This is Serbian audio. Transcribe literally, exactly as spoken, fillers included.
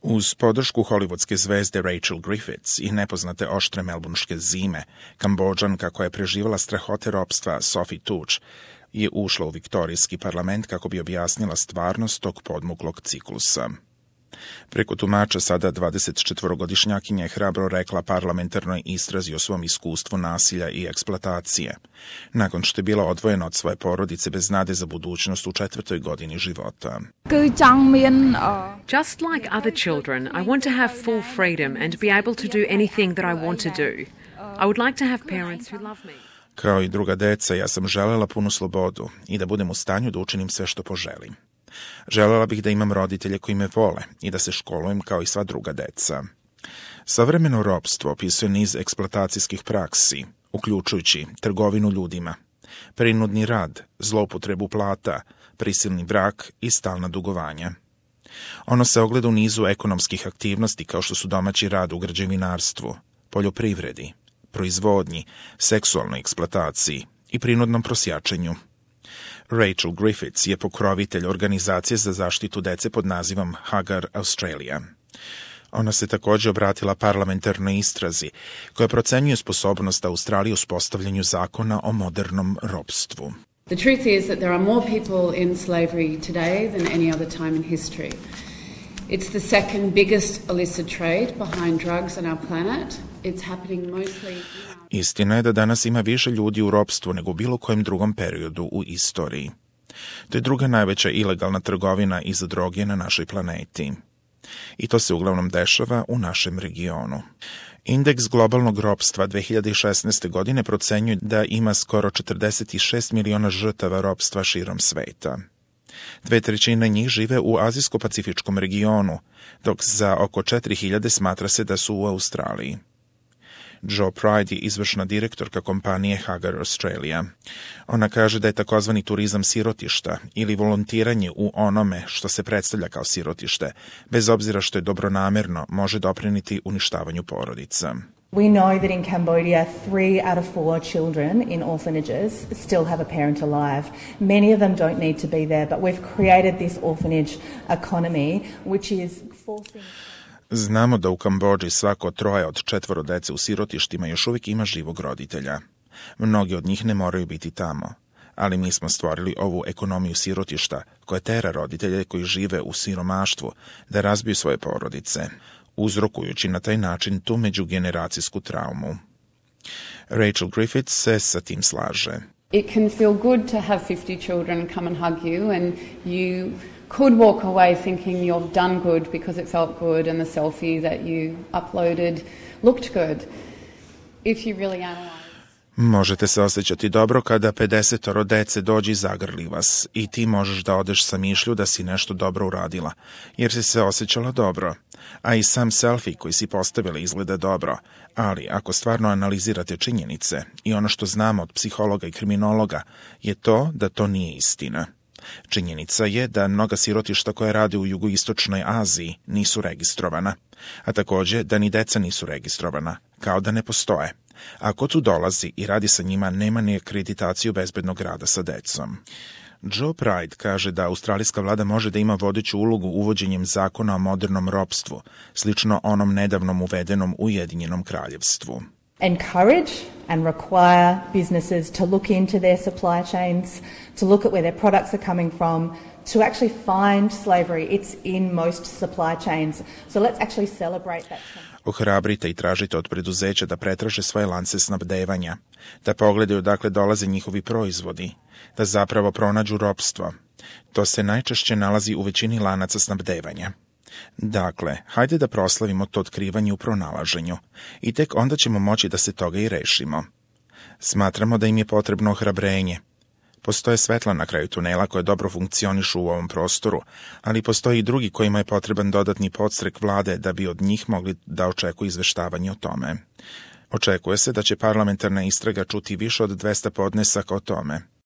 Uz podršku hollywoodske zvezde Rachel Griffiths i nepoznate oštre melburnške zime, Kambodžanka koja je preživala strahote ropstva Sophie Tuch je ušla u viktorijski parlament kako bi objasnila stvarnost tog podmuklog ciklusa. Preko tumača sada dvadesetčetvorogodišnjakinja je hrabro rekla parlamentarnoj istrazi o svom iskustvu nasilja i eksploatacije, nakon što je bila odvojena od svoje porodice bez nade za budućnost u četvrtoj godini života. Just like other children, I want to have full freedom and be able to do anything that I want to do. I would like to have parents who love me. Kao i druga deca, ja sam želela punu slobodu i da budem u stanju da učinim sve što poželim. Želela bih da imam roditelje koji me vole i da se školujem kao i sva druga deca. Savremeno ropstvo opisuje niz eksploatacijskih praksi, uključujući trgovinu ljudima, prinudni rad, zloupotrebu plata, prisilni brak i stalna dugovanja. Ono se ogleda u nizu ekonomskih aktivnosti kao što su domaći rad u građevinarstvu, poljoprivredi, proizvodnji, seksualnoj eksploataciji i prinudnom prosjačenju. Rachel Griffiths je pokrovitelj organizacije za zaštitu dece pod nazivom Hagar Australia. Ona se također obratila parlamentarnoj istrazi koja procenjuje sposobnost Australije u uspostavljanju zakona o modernom ropstvu. The truth is that there are more people in slavery today than any other time in history. It's the second biggest illicit trade behind drugs on our planet. It's happening mostly... Istina je da danas ima više ljudi u ropstvu nego u bilo kojem drugom periodu u istoriji. To je druga najveća ilegalna trgovina iza droge na našoj planeti. I to se uglavnom dešava u našem regionu. Indeks globalnog ropstva dve hiljade šesnaeste. godine procenjuje da ima skoro četrdeset šest miliona žrtava ropstva širom sveta. Dve trećine njih žive u azijsko-pacifičkom regionu, dok za oko četiri hiljade smatra se da su u Australiji. Jo Pride je izvršna direktorka kompanije Hagar Australia. Ona kaže da je takozvani turizam sirotišta ili volontiranje u onome što se predstavlja kao sirotište, bez obzira što je dobronamerno, može doprinijeti uništavanju porodica. We know that in Cambodia, three out of four children in orphanages still have a parent alive. Many of them don't need to be there, but we've created this orphanage economy, which is forcing... Znamo da u Kambodži svako troje od četvoro dece u sirotištima još uvijek ima živog roditelja. Mnogi od njih ne moraju biti tamo, ali mi smo stvorili ovu ekonomiju sirotišta koja tera roditelje koji žive u siromaštvu da razbiju svoje porodice, uzrokujući na taj način tu međugeneracijsku traumu. Rachel Griffiths se sa tim slaže. It can feel good to have fifty children come and hug you and you could walk away thinking you've done good because it felt good and the selfie that you uploaded looked good. If you really analyze... Možete se osjećati dobro kada pedesetoro dece dođe i zagrli vas i ti možeš da odeš sa mišlju da si nešto dobro uradila, jer si se osjećala dobro, a i sam selfie koji si postavila izgleda dobro, ali ako stvarno analizirate činjenice i ono što znamo od psihologa i kriminologa je to da to nije istina. Činjenica je da mnoga sirotišta koja rade u jugoistočnoj Aziji nisu registrovana, a također da ni deca nisu registrovana, kao da ne postoje. Ako tu dolazi i radi sa njima, nema ni akreditaciju bezbednog rada sa decom. Jo Pride kaže da australijska vlada može da ima vodeću ulogu uvođenjem zakona o modernom ropstvu, slično onom nedavnom uvedenom u Ujedinjenom kraljevstvu. Encourage and require businesses to look into their supply chains, to look at where their products are coming from, to actually find slavery. It's in most supply chains. So let's actually celebrate that. Ohrabrite i tražite od preduzeća da pretraže svoje lance snabdevanja, da pogledaju odakle dolaze njihovi proizvodi, da zapravo pronađu ropstvo. To se najčešće nalazi u većini lanaca snabdevanja. Dakle, hajde da proslavimo to otkrivanje u pronalaženju i tek onda ćemo moći da se toga i rešimo. Smatramo da im je potrebno ohrabrenje. Postoje svetla na kraju tunela koje dobro funkcionišu u ovom prostoru, ali postoji i drugi kojima je potreban dodatni podstrek vlade da bi od njih mogli da očekuju izveštavanje o tome. Očekuje se da će parlamentarna istraga čuti više od dvesta podnesaka o tome.